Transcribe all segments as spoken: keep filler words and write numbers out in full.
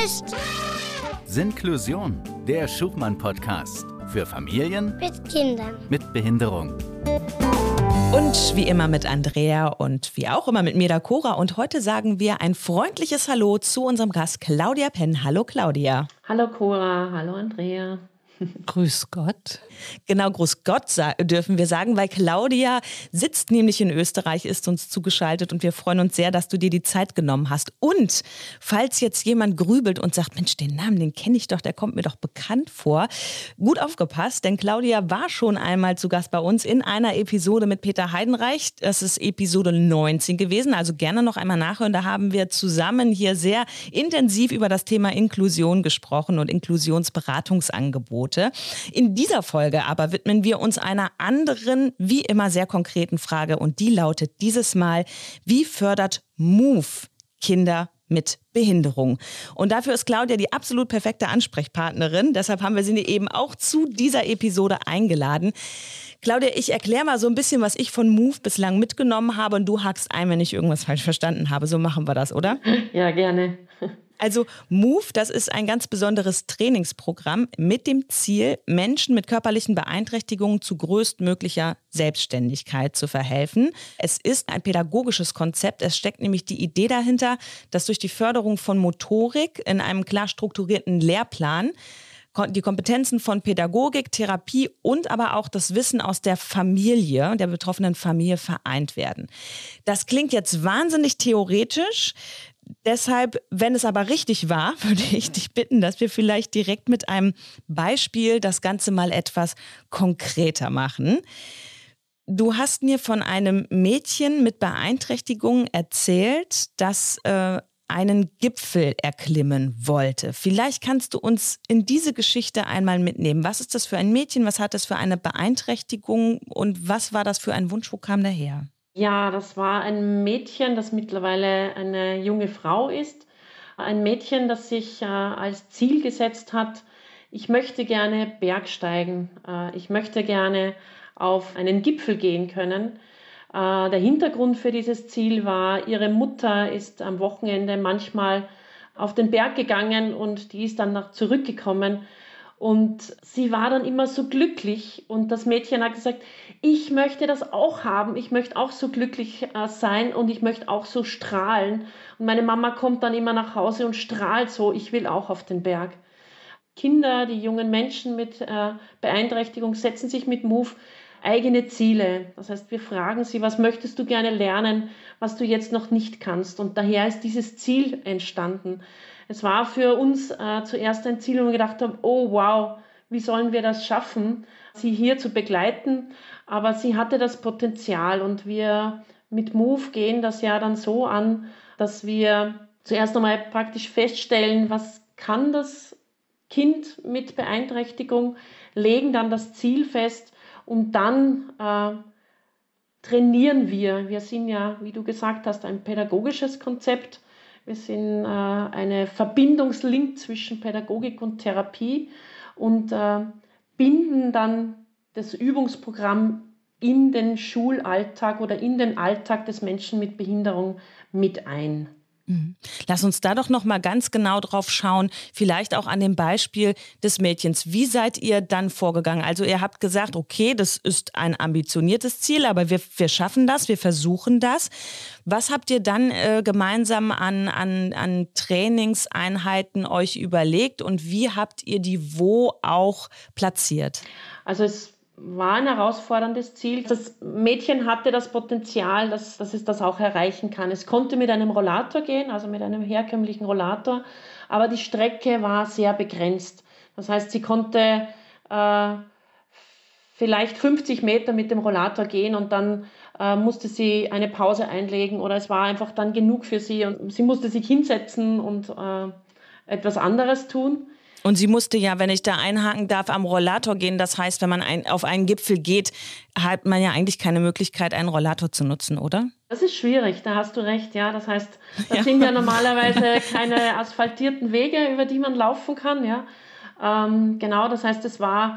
ist Sinklusion, der Schubmann-Podcast für Familien mit Kindern mit Behinderung. Und wie immer mit Andrea und wie auch immer mit mir, der Cora. Und heute sagen wir ein freundliches Hallo zu unserem Gast Claudia Penn. Hallo Claudia. Hallo Cora, hallo Andrea. Grüß Gott. Genau, Grüß Gott dürfen wir sagen, weil Claudia sitzt nämlich in Österreich, ist uns zugeschaltet und wir freuen uns sehr, dass du dir die Zeit genommen hast. Und falls jetzt jemand grübelt und sagt, Mensch, den Namen, den kenne ich doch, der kommt mir doch bekannt vor. Gut aufgepasst, denn Claudia war schon einmal zu Gast bei uns in einer Episode mit Peter Heidenreich. Das ist Episode neunzehn gewesen, also gerne noch einmal nachhören. Da haben wir zusammen hier sehr intensiv über das Thema Inklusion gesprochen und Inklusionsberatungsangebote. In dieser Folge aber widmen wir uns einer anderen, wie immer sehr konkreten Frage und die lautet dieses Mal: Wie fördert Move Kinder mit Behinderung? Und dafür ist Claudia die absolut perfekte Ansprechpartnerin. Deshalb haben wir sie eben auch zu dieser Episode eingeladen. Claudia, ich erkläre mal so ein bisschen, was ich von Move bislang mitgenommen habe und du hakst ein, wenn ich irgendwas falsch verstanden habe. So machen wir das, oder? Ja, gerne. Also Move, das ist ein ganz besonderes Trainingsprogramm mit dem Ziel, Menschen mit körperlichen Beeinträchtigungen zu größtmöglicher Selbstständigkeit zu verhelfen. Es ist ein pädagogisches Konzept. Es steckt nämlich die Idee dahinter, dass durch die Förderung von Motorik in einem klar strukturierten Lehrplan die Kompetenzen von Pädagogik, Therapie und aber auch das Wissen aus der Familie, der betroffenen Familie vereint werden. Das klingt jetzt wahnsinnig theoretisch. Deshalb, wenn es aber richtig war, würde ich dich bitten, dass wir vielleicht direkt mit einem Beispiel das Ganze mal etwas konkreter machen. Du hast mir von einem Mädchen mit Beeinträchtigung erzählt, das äh, einen Gipfel erklimmen wollte. Vielleicht kannst du uns in diese Geschichte einmal mitnehmen. Was ist das für ein Mädchen? Was hat es für eine Beeinträchtigung? Und was war das für ein Wunsch? Wo kam der her? Ja, das war ein Mädchen, das mittlerweile eine junge Frau ist. Ein Mädchen, das sich äh, als Ziel gesetzt hat, ich möchte gerne Bergsteigen. Äh, ich möchte gerne auf einen Gipfel gehen können. Äh, der Hintergrund für dieses Ziel war, ihre Mutter ist am Wochenende manchmal auf den Berg gegangen und die ist dann noch zurückgekommen. Und sie war dann immer so glücklich und das Mädchen hat gesagt, ich möchte das auch haben, ich möchte auch so glücklich äh, sein und ich möchte auch so strahlen. Und meine Mama kommt dann immer nach Hause und strahlt so, ich will auch auf den Berg. Kinder, die jungen Menschen mit äh, Beeinträchtigung setzen sich mit Move eigene Ziele. Das heißt, wir fragen sie, was möchtest du gerne lernen, was du jetzt noch nicht kannst? Und daher ist dieses Ziel entstanden. Es war für uns äh, zuerst ein Ziel, wo wir gedacht haben, oh wow, wie sollen wir das schaffen, sie hier zu begleiten? Aber sie hatte das Potenzial und wir mit Move gehen das ja dann so an, dass wir zuerst einmal praktisch feststellen, was kann das Kind mit Beeinträchtigung, legen dann das Ziel fest und dann äh, trainieren wir. Wir sind ja, wie du gesagt hast, ein pädagogisches Konzept. Wir sind äh, eine Verbindungslink zwischen Pädagogik und Therapie und äh, binden dann das Übungsprogramm in den Schulalltag oder in den Alltag des Menschen mit Behinderung mit ein. Lass uns da doch noch mal ganz genau drauf schauen, vielleicht auch an dem Beispiel des Mädchens. Wie seid ihr dann vorgegangen? Also ihr habt gesagt, okay, das ist ein ambitioniertes Ziel, aber wir, wir schaffen das, wir versuchen das. Was habt ihr dann äh, gemeinsam an, an, an Trainingseinheiten euch überlegt und wie habt ihr die wo auch platziert? Also es war ein herausforderndes Ziel. Das Mädchen hatte das Potenzial, dass, dass es das auch erreichen kann. Es konnte mit einem Rollator gehen, also mit einem herkömmlichen Rollator, aber die Strecke war sehr begrenzt. Das heißt, sie konnte äh, vielleicht fünfzig Meter mit dem Rollator gehen und dann äh, musste sie eine Pause einlegen oder es war einfach dann genug für sie und sie musste sich hinsetzen und äh, etwas anderes tun. Und sie musste ja, wenn ich da einhaken darf, am Rollator gehen. Das heißt, wenn man ein, auf einen Gipfel geht, hat man ja eigentlich keine Möglichkeit, einen Rollator zu nutzen, oder? Das ist schwierig, da hast du recht. Ja, das heißt, da Ja. sind ja normalerweise keine asphaltierten Wege, über die man laufen kann. Ja, ähm, genau. Das heißt, es war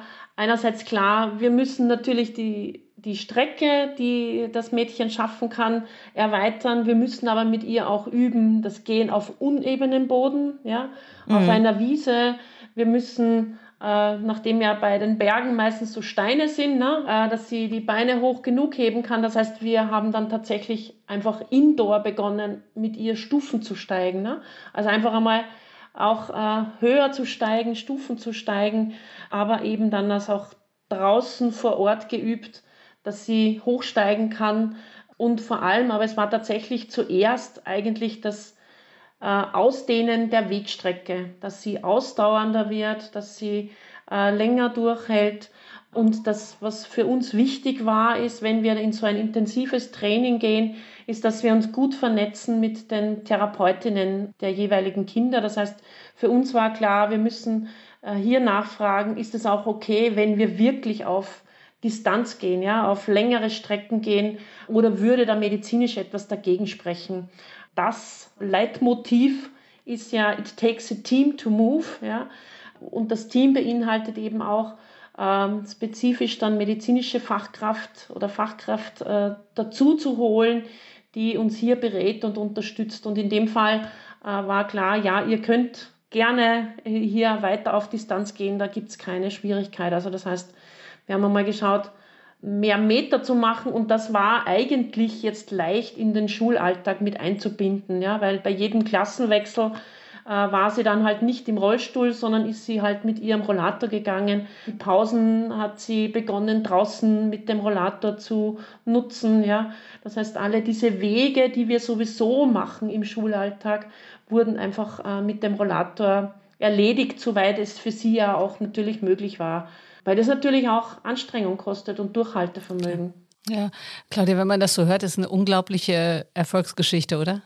einerseits klar, wir müssen natürlich die, die Strecke, die das Mädchen schaffen kann, erweitern. Wir müssen aber mit ihr auch üben, das Gehen auf unebenem Boden, ja, mhm. auf einer Wiese. Wir müssen, äh, nachdem ja bei den Bergen meistens so Steine sind, ne, äh, dass sie die Beine hoch genug heben kann. Das heißt, wir haben dann tatsächlich einfach indoor begonnen, mit ihr Stufen zu steigen. Ne? Also einfach einmal auch äh, höher zu steigen, Stufen zu steigen, aber eben dann das auch draußen vor Ort geübt, dass sie hochsteigen kann. Und vor allem, aber es war tatsächlich zuerst eigentlich das äh, Ausdehnen der Wegstrecke, dass sie ausdauernder wird, dass sie äh, länger durchhält. Und das, was für uns wichtig war, ist, wenn wir in so ein intensives Training gehen, ist, dass wir uns gut vernetzen mit den Therapeutinnen der jeweiligen Kinder. Das heißt, für uns war klar, wir müssen äh, hier nachfragen, ist es auch okay, wenn wir wirklich auf Distanz gehen, ja, auf längere Strecken gehen, oder würde da medizinisch etwas dagegen sprechen? Das Leitmotiv ist ja, it takes a team to move, ja, und das Team beinhaltet eben auch ähm, spezifisch dann medizinische Fachkraft oder Fachkraft äh, dazu zu holen, die uns hier berät und unterstützt. Und in dem Fall äh, war klar, ja, ihr könnt gerne hier weiter auf Distanz gehen, da gibt es keine Schwierigkeit. Also das heißt, wir haben einmal geschaut, mehr Meter zu machen, und das war eigentlich jetzt leicht in den Schulalltag mit einzubinden, ja, weil bei jedem Klassenwechsel äh, war sie dann halt nicht im Rollstuhl, sondern ist sie halt mit ihrem Rollator gegangen. Die Pausen hat sie begonnen, draußen mit dem Rollator zu nutzen, ja. Das heißt, alle diese Wege, die wir sowieso machen im Schulalltag, wurden einfach äh, mit dem Rollator erledigt, soweit es für sie ja auch natürlich möglich war. Weil das natürlich auch Anstrengung kostet und Durchhaltevermögen. Ja, Claudia, wenn man das so hört, ist eine unglaubliche Erfolgsgeschichte, oder?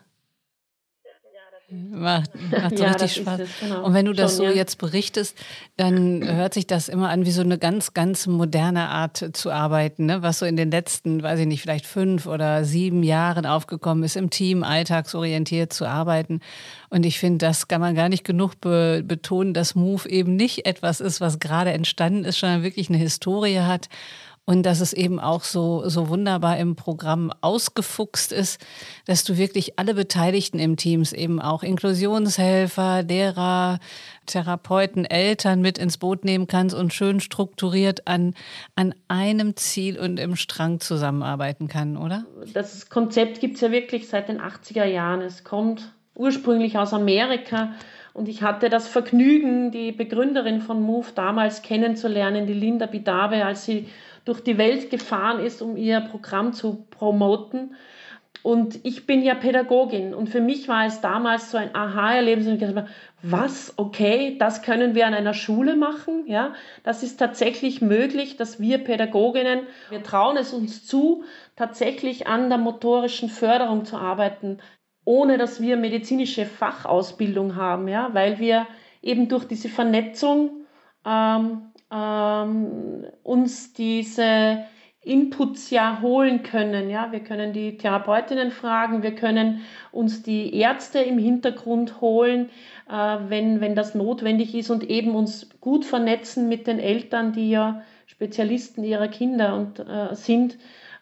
Macht, macht so ja, richtig Spaß. Es, genau. Und wenn du das Schon, so ja. jetzt berichtest, dann hört sich das immer an wie so eine ganz, ganz moderne Art zu arbeiten, ne? Was so in den letzten, weiß ich nicht, vielleicht fünf oder sieben Jahren aufgekommen ist, im Team alltagsorientiert zu arbeiten. Und ich finde, das kann man gar nicht genug be- betonen, dass Move eben nicht etwas ist, was gerade entstanden ist, sondern wirklich eine Historie hat. Und dass es eben auch so, so wunderbar im Programm ausgefuchst ist, dass du wirklich alle Beteiligten im Teams, eben auch Inklusionshelfer, Lehrer, Therapeuten, Eltern mit ins Boot nehmen kannst und schön strukturiert an, an einem Ziel und im Strang zusammenarbeiten kann, oder? Das Konzept gibt es ja wirklich seit den achtziger Jahren. Es kommt ursprünglich aus Amerika. Und ich hatte das Vergnügen, die Begründerin von Move damals kennenzulernen, die Linda Bidabe, als sie durch die Welt gefahren ist, um ihr Programm zu promoten. Und ich bin ja Pädagogin. Und für mich war es damals so ein Aha-Erlebnis. Und ich dachte, was? Okay, das können wir an einer Schule machen. Ja, das ist tatsächlich möglich, dass wir Pädagoginnen, wir trauen es uns zu, tatsächlich an der motorischen Förderung zu arbeiten, ohne dass wir medizinische Fachausbildung haben, ja, weil wir eben durch diese Vernetzung ähm, ähm, uns diese Inputs ja holen können. Ja. Wir können die Therapeutinnen fragen, wir können uns die Ärzte im Hintergrund holen, äh, wenn, wenn das notwendig ist, und eben uns gut vernetzen mit den Eltern, die ja Spezialisten ihrer Kinder und, äh, sind.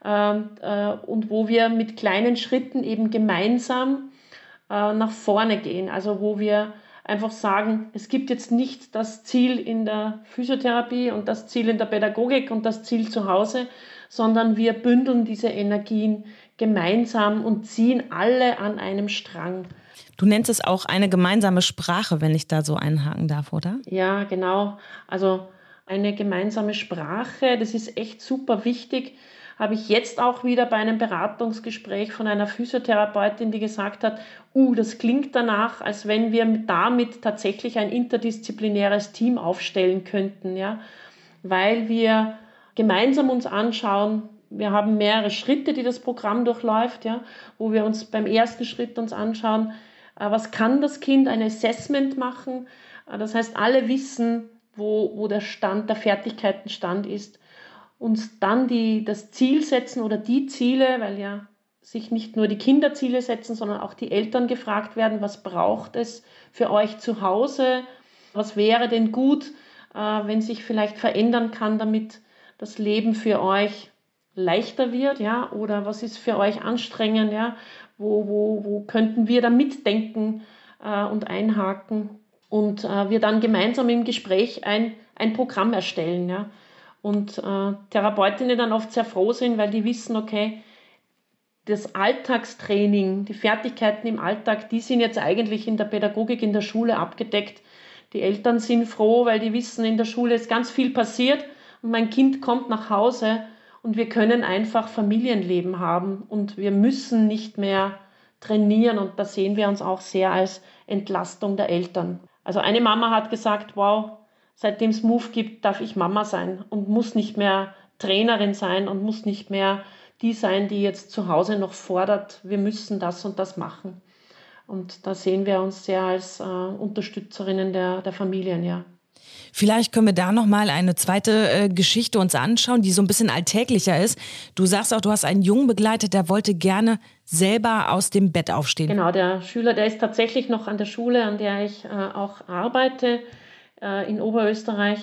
Und wo wir mit kleinen Schritten eben gemeinsam äh, nach vorne gehen. Also wo wir einfach sagen, es gibt jetzt nicht das Ziel in der Physiotherapie und das Ziel in der Pädagogik und das Ziel zu Hause, sondern wir bündeln diese Energien gemeinsam und ziehen alle an einem Strang. Du nennst es auch eine gemeinsame Sprache, wenn ich da so einhaken darf, oder? Ja, genau. Also eine gemeinsame Sprache, das ist echt super wichtig. Habe ich jetzt auch wieder bei einem Beratungsgespräch von einer Physiotherapeutin, die gesagt hat, uh, das klingt danach, als wenn wir damit tatsächlich ein interdisziplinäres Team aufstellen könnten, ja, weil wir gemeinsam uns anschauen, wir haben mehrere Schritte, die das Programm durchläuft, ja, wo wir uns beim ersten Schritt uns anschauen, was kann das Kind, ein Assessment machen, das heißt, alle wissen, wo, wo der Stand, der Fertigkeitenstand ist, uns dann die, das Ziel setzen oder die Ziele, weil ja sich nicht nur die Kinder Ziele setzen, sondern auch die Eltern gefragt werden, was braucht es für euch zu Hause, was wäre denn gut, äh, wenn sich vielleicht verändern kann, damit das Leben für euch leichter wird, ja, oder was ist für euch anstrengend, ja, wo, wo, wo könnten wir da mitdenken äh, und einhaken und äh, wir dann gemeinsam im Gespräch ein, ein Programm erstellen, ja, und äh, Therapeutinnen dann oft sehr froh sind, weil die wissen, okay, das Alltagstraining, die Fertigkeiten im Alltag, die sind jetzt eigentlich in der Pädagogik in der Schule abgedeckt. Die Eltern sind froh, weil die wissen, in der Schule ist ganz viel passiert und mein Kind kommt nach Hause und wir können einfach Familienleben haben und wir müssen nicht mehr trainieren und da sehen wir uns auch sehr als Entlastung der Eltern. Also eine Mama hat gesagt, wow, seitdem es Move gibt, darf ich Mama sein und muss nicht mehr Trainerin sein und muss nicht mehr die sein, die jetzt zu Hause noch fordert, wir müssen das und das machen. Und da sehen wir uns sehr als äh, Unterstützerinnen der, der Familien, ja. Vielleicht können wir da nochmal eine zweite äh, Geschichte uns anschauen, die so ein bisschen alltäglicher ist. Du sagst auch, du hast einen Jungen begleitet, der wollte gerne selber aus dem Bett aufstehen. Genau, der Schüler, der ist tatsächlich noch an der Schule, an der ich äh, auch arbeite, äh, in Oberösterreich.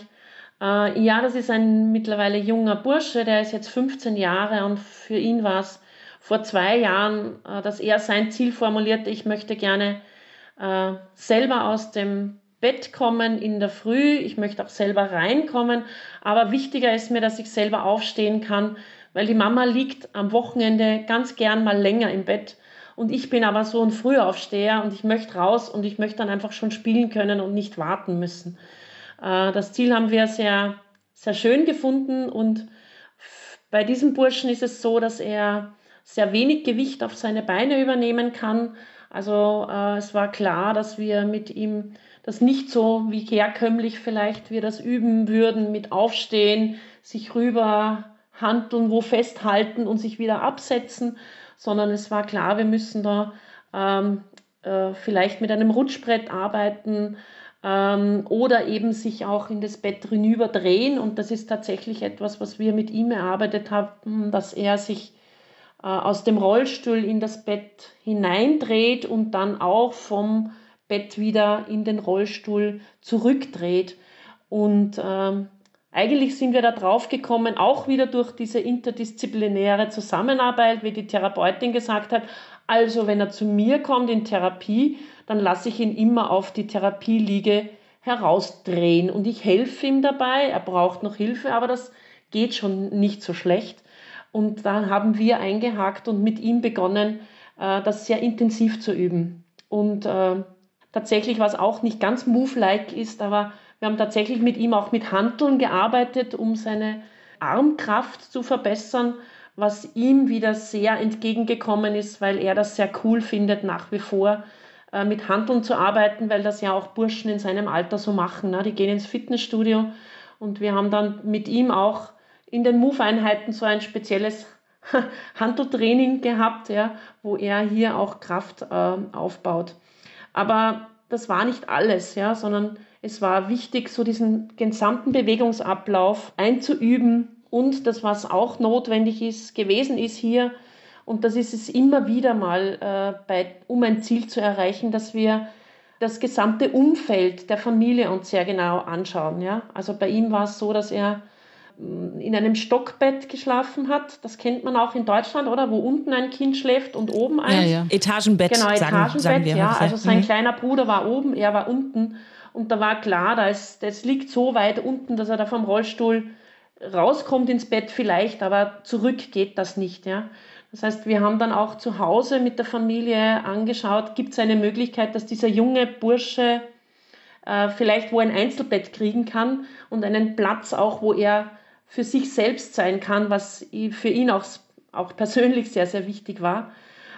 Äh, ja, das ist ein mittlerweile junger Bursche, der ist jetzt fünfzehn Jahre und für ihn war es vor zwei Jahren, äh, dass er sein Ziel formulierte, ich möchte gerne äh, selber aus dem Bett kommen in der Früh, ich möchte auch selber reinkommen, aber wichtiger ist mir, dass ich selber aufstehen kann, weil die Mama liegt am Wochenende ganz gern mal länger im Bett und ich bin aber so ein Frühaufsteher und ich möchte raus und ich möchte dann einfach schon spielen können und nicht warten müssen. Äh, das Ziel haben wir sehr, sehr schön gefunden und bei diesem Burschen ist es so, dass er sehr wenig Gewicht auf seine Beine übernehmen kann. Also äh, es war klar, dass wir mit ihm das nicht so wie herkömmlich vielleicht wir das üben würden mit Aufstehen, sich rüber handeln, wo festhalten und sich wieder absetzen, sondern es war klar, wir müssen da ähm, äh, vielleicht mit einem Rutschbrett arbeiten ähm, oder eben sich auch in das Bett hinüber drehen und das ist tatsächlich etwas, was wir mit ihm erarbeitet haben, dass er sich äh, aus dem Rollstuhl in das Bett hineindreht und dann auch vom Bett wieder in den Rollstuhl zurückdreht. Und ähm, eigentlich sind wir da drauf gekommen, auch wieder durch diese interdisziplinäre Zusammenarbeit, wie die Therapeutin gesagt hat, also wenn er zu mir kommt in Therapie, dann lasse ich ihn immer auf die Therapieliege herausdrehen und ich helfe ihm dabei, er braucht noch Hilfe, aber das geht schon nicht so schlecht. Und da haben wir eingehakt und mit ihm begonnen, äh, das sehr intensiv zu üben. Und äh, tatsächlich, was auch nicht ganz Move-like ist, aber wir haben tatsächlich mit ihm auch mit Hanteln gearbeitet, um seine Armkraft zu verbessern, was ihm wieder sehr entgegengekommen ist, weil er das sehr cool findet, nach wie vor äh, mit Hanteln zu arbeiten, weil das ja auch Burschen in seinem Alter so machen. Ne? Die gehen ins Fitnessstudio und wir haben dann mit ihm auch in den Move-Einheiten so ein spezielles Hanteltraining gehabt, ja, wo er hier auch Kraft äh, aufbaut. Aber das war nicht alles, ja, sondern es war wichtig, so diesen gesamten Bewegungsablauf einzuüben und das, was auch notwendig ist, gewesen ist hier, und das ist es immer wieder mal, äh, bei, um ein Ziel zu erreichen, dass wir das gesamte Umfeld der Familie uns sehr genau anschauen. Ja? Also bei ihm war es so, dass er in einem Stockbett geschlafen hat. Das kennt man auch in Deutschland, oder? Wo unten ein Kind schläft und oben eins. Ja, ja. Etagenbett, genau, sagen, Etagenbett, sagen wir. Ja, also sein mhm. kleiner Bruder war oben, er war unten. Und da war klar, das, das liegt so weit unten, dass er da vom Rollstuhl rauskommt ins Bett vielleicht, aber zurück geht das nicht. Ja? Das heißt, wir haben dann auch zu Hause mit der Familie angeschaut, gibt es eine Möglichkeit, dass dieser junge Bursche äh, vielleicht wo ein Einzelbett kriegen kann und einen Platz auch, wo er für sich selbst sein kann, was für ihn auch, auch persönlich sehr, sehr wichtig war.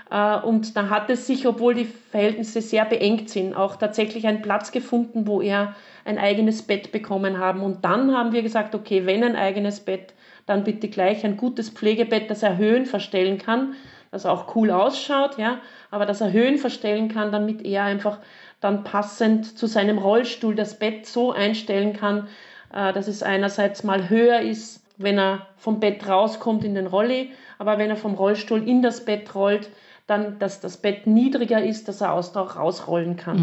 Und da hat es sich, obwohl die Verhältnisse sehr beengt sind, auch tatsächlich einen Platz gefunden, wo er ein eigenes Bett bekommen haben. Und dann haben wir gesagt, okay, wenn ein eigenes Bett, dann bitte gleich ein gutes Pflegebett, das er Höhen verstellen kann, das auch cool ausschaut, ja, aber das er Höhen verstellen kann, damit er einfach dann passend zu seinem Rollstuhl das Bett so einstellen kann, dass es einerseits mal höher ist, wenn er vom Bett rauskommt in den Rolli, aber wenn er vom Rollstuhl in das Bett rollt, dann, dass das Bett niedriger ist, dass er auch rausrollen kann. Mhm.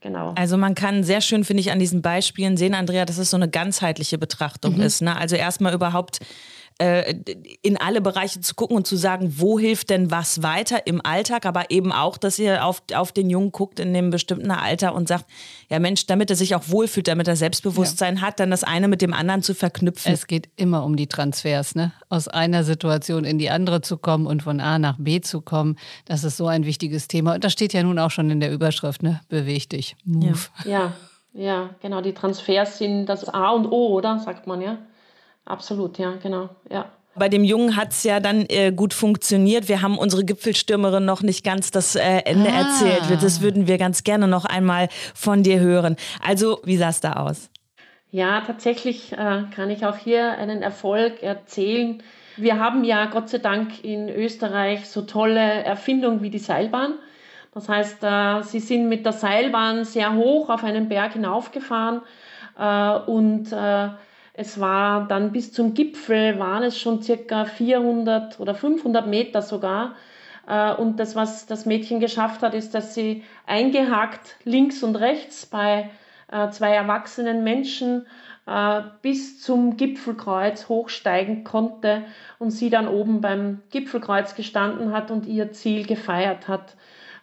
genau. Also man kann sehr schön, finde ich, an diesen Beispielen sehen, Andrea, dass es so eine ganzheitliche Betrachtung mhm. ist. Ne? Also erstmal überhaupt äh, in alle Bereiche zu gucken und zu sagen, wo hilft denn was weiter im Alltag, aber eben auch, dass ihr auf, auf den Jungen guckt in einem bestimmten Alter und sagt, ja Mensch, damit er sich auch wohlfühlt, damit er Selbstbewusstsein ja. hat, dann das eine mit dem anderen zu verknüpfen. Es geht immer um die Transfers, ne? Aus einer Situation in die andere zu kommen und von A nach B zu kommen, das ist so ein wichtiges Thema. Und das steht ja nun auch schon in der Überschrift, ne? Beweg dich, move. Ja, ja, ja, genau, die Transfers sind das A und O, oder? Sagt man, ja. Absolut, ja, genau, ja. Bei dem Jungen hat es ja dann äh, gut funktioniert. Wir haben unsere Gipfelstürmerin noch nicht ganz das äh, Ende ah. erzählt. Das würden wir ganz gerne noch einmal von dir hören. Also, wie sah es da aus? Ja, tatsächlich äh, kann ich auch hier einen Erfolg erzählen. Wir haben ja Gott sei Dank in Österreich so tolle Erfindungen wie die Seilbahn. Das heißt, äh, sie sind mit der Seilbahn sehr hoch auf einen Berg hinaufgefahren äh, und äh, es war dann bis zum Gipfel, waren es schon circa vierhundert oder fünfhundert Meter sogar. Und das, was das Mädchen geschafft hat, ist, dass sie eingehakt links und rechts bei zwei erwachsenen Menschen bis zum Gipfelkreuz hochsteigen konnte und sie dann oben beim Gipfelkreuz gestanden hat und ihr Ziel gefeiert hat.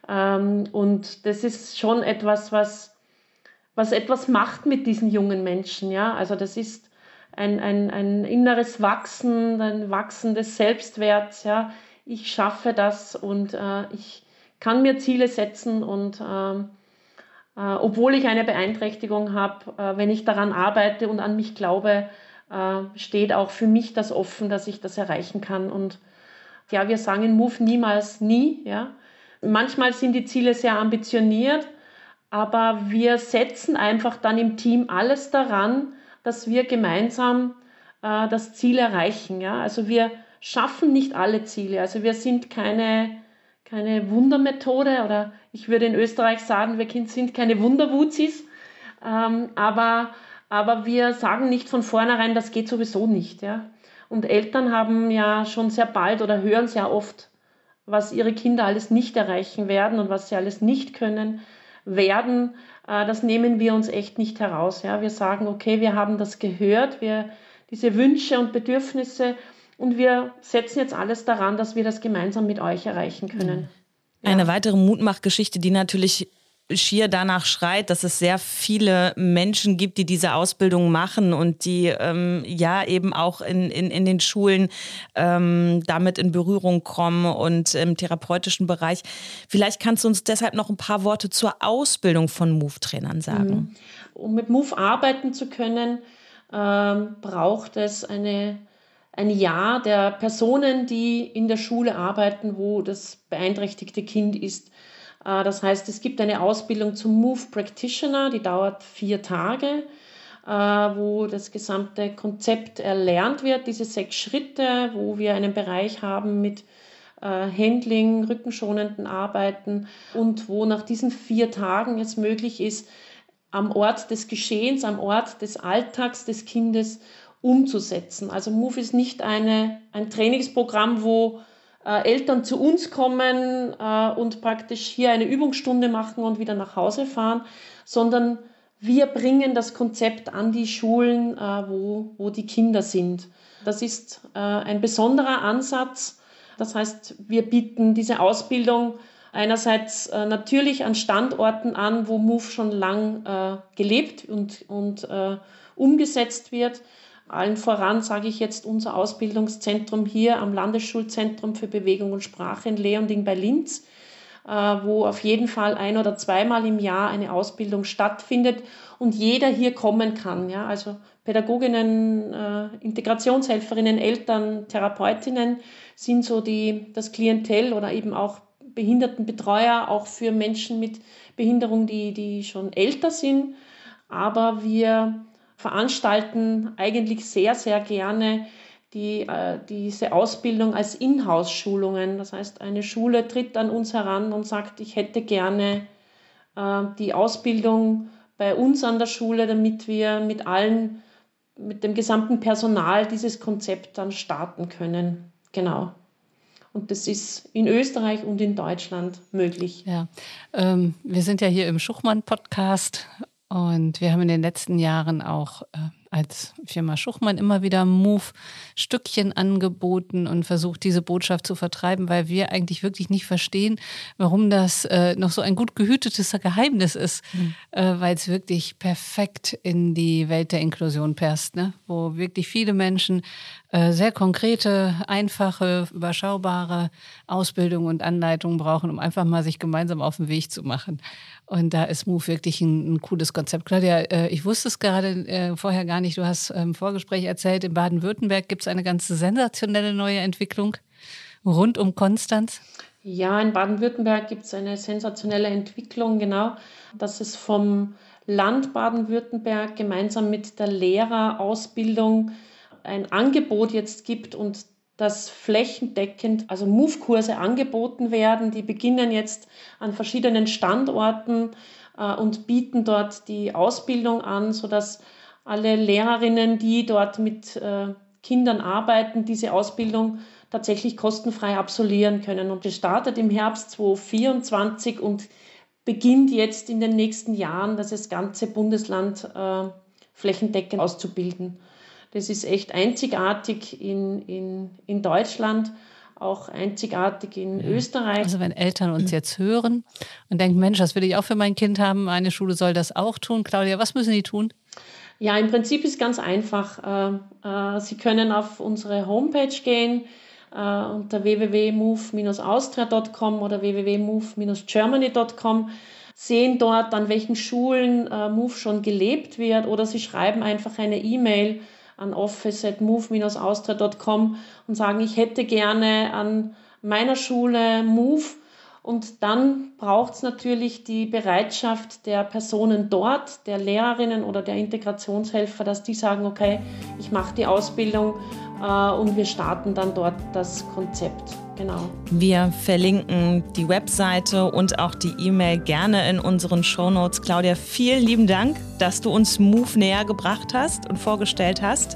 Und das ist schon etwas, was, was etwas macht mit diesen jungen Menschen. Ja? Also das ist Ein, ein, ein inneres Wachsen, ein Wachsen des Selbstwerts. Ja. Ich schaffe das und äh, ich kann mir Ziele setzen und äh, äh, obwohl ich eine Beeinträchtigung habe, äh, wenn ich daran arbeite und an mich glaube, äh, steht auch für mich das offen, dass ich das erreichen kann. Und ja, wir sagen Move niemals nie. Ja. Manchmal sind die Ziele sehr ambitioniert, aber wir setzen einfach dann im Team alles daran, dass wir gemeinsam äh, das Ziel erreichen. Ja? Also wir schaffen nicht alle Ziele. Also wir sind keine, keine Wundermethode oder ich würde in Österreich sagen, wir sind keine Wunderwuzis, ähm, aber, aber wir sagen nicht von vornherein, das geht sowieso nicht. Ja? Und Eltern haben ja schon sehr bald oder hören sehr oft, was ihre Kinder alles nicht erreichen werden und was sie alles nicht können werden. Das nehmen wir uns echt nicht heraus. Ja. Wir sagen, okay, wir haben das gehört, wir, diese Wünsche und Bedürfnisse und wir setzen jetzt alles daran, dass wir das gemeinsam mit euch erreichen können. Ja. Eine weitere Mutmachgeschichte, die natürlich schier danach schreit, dass es sehr viele Menschen gibt, die diese Ausbildung machen und die ähm, ja eben auch in, in, in den Schulen ähm, damit in Berührung kommen und im therapeutischen Bereich. Vielleicht kannst du uns deshalb noch ein paar Worte zur Ausbildung von Move-Trainern sagen. Um mit Move arbeiten zu können, ähm, braucht es eine, ein Jahr der Personen, die in der Schule arbeiten, wo das beeinträchtigte Kind ist. Das heißt, es gibt eine Ausbildung zum Move Practitioner, die dauert vier Tage, wo das gesamte Konzept erlernt wird, diese sechs Schritte, wo wir einen Bereich haben mit Handling, rückenschonenden Arbeiten und wo nach diesen vier Tagen es möglich ist, am Ort des Geschehens, am Ort des Alltags des Kindes umzusetzen. Also Move ist nicht eine, ein Trainingsprogramm, wo Eltern zu uns kommen äh, und praktisch hier eine Übungsstunde machen und wieder nach Hause fahren, sondern wir bringen das Konzept an die Schulen, äh, wo, wo die Kinder sind. Das ist äh, ein besonderer Ansatz. Das heißt, wir bieten diese Ausbildung einerseits äh, natürlich an Standorten an, wo Move schon lang äh, gelebt und, und äh, umgesetzt wird. Allen voran sage ich jetzt unser Ausbildungszentrum hier am Landesschulzentrum für Bewegung und Sprache in Leonding bei Linz, äh, wo auf jeden Fall ein- oder zweimal im Jahr eine Ausbildung stattfindet und jeder hier kommen kann. Ja? Also Pädagoginnen, äh, Integrationshelferinnen, Eltern, Therapeutinnen sind so die, das Klientel oder eben auch Behindertenbetreuer, auch für Menschen mit Behinderung, die, die schon älter sind. Aber wir veranstalten eigentlich sehr, sehr gerne die, äh, diese Ausbildung als Inhouse-Schulungen. Das heißt, eine Schule tritt an uns heran und sagt, ich hätte gerne äh, die Ausbildung bei uns an der Schule, damit wir mit allen, mit dem gesamten Personal dieses Konzept dann starten können. Genau. Und das ist in Österreich und in Deutschland möglich. Ja, ähm, wir sind ja hier im Schuchmann-Podcast und wir haben in den letzten Jahren auch äh, als Firma Schuchmann immer wieder Move-Stückchen angeboten und versucht, diese Botschaft zu vertreiben, weil wir eigentlich wirklich nicht verstehen, warum das äh, noch so ein gut gehütetes Geheimnis ist, mhm. äh, weil es wirklich perfekt in die Welt der Inklusion passt, ne? Wo wirklich viele Menschen äh, sehr konkrete, einfache, überschaubare Ausbildung und Anleitungen brauchen, um einfach mal sich gemeinsam auf den Weg zu machen. Und da ist Move wirklich ein, ein cooles Konzept. Claudia, äh, ich wusste es gerade äh, vorher gar nicht. Du hast im Vorgespräch erzählt, in Baden-Württemberg gibt es eine ganz sensationelle neue Entwicklung rund um Konstanz. Ja, in Baden-Württemberg gibt es eine sensationelle Entwicklung, genau, dass es vom Land Baden-Württemberg gemeinsam mit der Lehrerausbildung ein Angebot jetzt gibt und dass flächendeckend also Move-Kurse angeboten werden. Die beginnen jetzt an verschiedenen Standorten äh, und bieten dort die Ausbildung an, sodass alle Lehrerinnen, die dort mit äh, Kindern arbeiten, diese Ausbildung tatsächlich kostenfrei absolvieren können. Und das startet im Herbst zweitausendvierundzwanzig und beginnt jetzt in den nächsten Jahren, das ganze Bundesland äh, flächendeckend auszubilden. Das ist echt einzigartig in, in, in Deutschland, auch einzigartig in ja. Österreich. Also wenn Eltern uns jetzt hören und denken, Mensch, das will ich auch für mein Kind haben, eine Schule soll das auch tun. Claudia, was müssen die tun? Ja, im Prinzip ist ganz einfach. Sie können auf unsere Homepage gehen unter w w w punkt move dash austria punkt com oder w w w punkt move dash germany punkt com, sehen dort, an welchen Schulen Move schon gelebt wird, oder Sie schreiben einfach eine E-Mail an office at move dash austria punkt com und sagen, ich hätte gerne an meiner Schule Move. Und dann braucht es natürlich die Bereitschaft der Personen dort, der Lehrerinnen oder der Integrationshelfer, dass die sagen, okay, ich mache die Ausbildung äh, und wir starten dann dort das Konzept. Genau. Wir verlinken die Webseite und auch die E-Mail gerne in unseren Shownotes. Claudia, vielen lieben Dank, dass du uns Move näher gebracht hast und vorgestellt hast.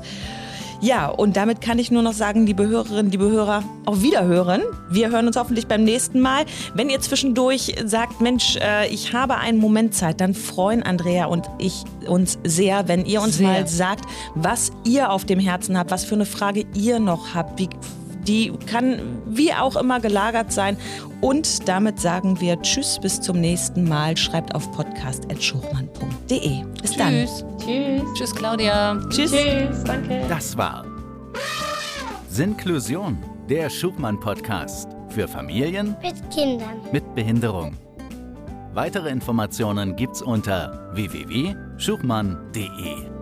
Ja, und damit kann ich nur noch sagen, liebe Hörerinnen, liebe Hörer, auf Wiederhören. Wir hören uns hoffentlich beim nächsten Mal. Wenn ihr zwischendurch sagt, Mensch, äh, ich habe einen Moment Zeit, dann freuen Andrea und ich uns sehr, wenn ihr uns sehr. mal sagt, was ihr auf dem Herzen habt, was für eine Frage ihr noch habt. Wie, die kann wie auch immer gelagert sein. Und damit sagen wir Tschüss, bis zum nächsten Mal. Schreibt auf podcast at schuchmann punkt de. Bis Tschüss. dann. Tschüss. Tschüss, Claudia. Tschüss. Tschüss, danke. Das war Sinklusion, der Schuchmann-Podcast für Familien mit Kindern mit Behinderung. Weitere Informationen gibt's unter w w w punkt schuchmann punkt de.